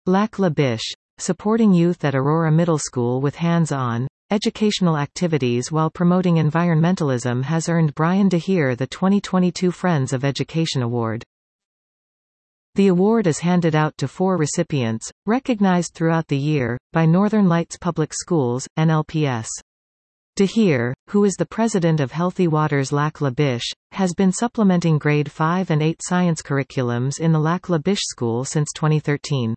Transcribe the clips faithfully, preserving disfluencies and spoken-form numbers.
Lac La Biche, supporting youth at Aurora Middle School with hands-on, educational activities while promoting environmentalism has earned Brian DeHeer the twenty twenty-two Friends of Education Award. The award is handed out to four recipients, recognized throughout the year, by Northern Lights Public Schools, N L P S. DeHeer, who is the president of Healthy Waters Lac La Biche, has been supplementing grade five and eight science curriculums in the Lac La Biche School since twenty thirteen.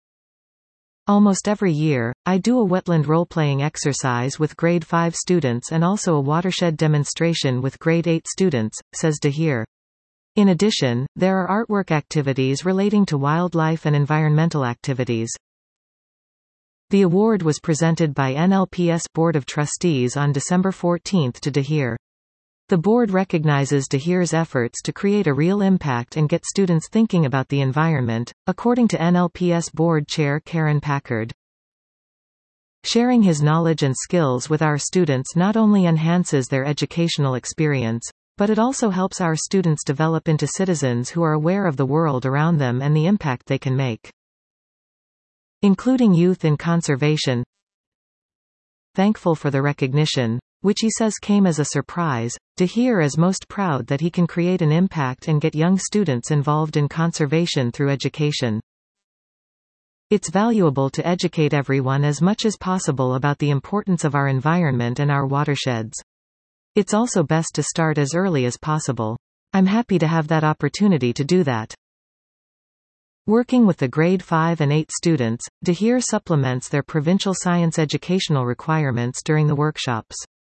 Almost every year, I do a wetland role-playing exercise with grade five students and also a watershed demonstration with grade eight students, says DeHeer. In addition, there are artwork activities relating to wildlife and environmental activities. The award was presented by N L P S Board of Trustees on December fourteenth to DeHeer. The board recognizes DeHeer's efforts to create a real impact and get students thinking about the environment, according to N L P S Board Chair Karen Packard. Sharing his knowledge and skills with our students not only enhances their educational experience, but it also helps our students develop into citizens who are aware of the world around them and the impact they can make. Including youth in conservation. Thankful for the recognition, which he says came as a surprise, DeHeer is most proud that he can create an impact and get young students involved in conservation through education. It's valuable to educate everyone as much as possible about the importance of our environment and our watersheds. It's also best to start as early as possible. I'm happy to have that opportunity to do that. Working with the grade five and eight students, DeHeer supplements their provincial science educational requirements during the workshops.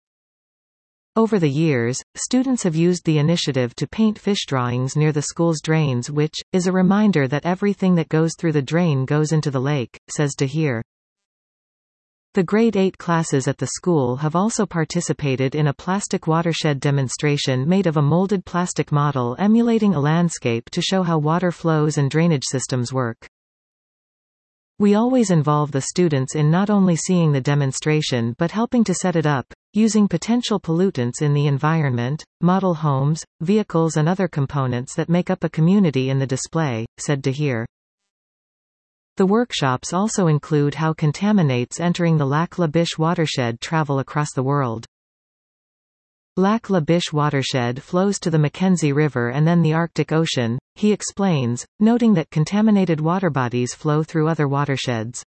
Over the years, students have used the initiative to paint fish drawings near the school's drains, which is a reminder that everything that goes through the drain goes into the lake, says DeHeer. The grade eight classes at the school have also participated in a plastic watershed demonstration made of a molded plastic model emulating a landscape to show how water flows and drainage systems work. We always involve the students in not only seeing the demonstration but helping to set it up, using potential pollutants in the environment, model homes, vehicles and other components that make up a community in the display, said DeHeer. The workshops also include how contaminants entering the Lac La Biche watershed travel across the world. Lac La Biche watershed flows to the Mackenzie River and then the Arctic Ocean, he explains, noting that contaminated water bodies flow through other watersheds.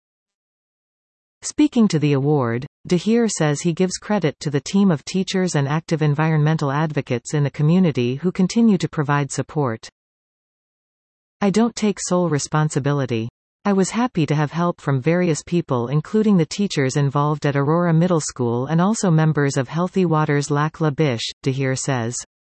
Speaking to the award, DeHeer says he gives credit to the team of teachers and active environmental advocates in the community who continue to provide support. I don't take sole responsibility. I was happy to have help from various people including the teachers involved at Aurora Middle School and also members of Healthy Waters Lac La Biche, DeHeer says.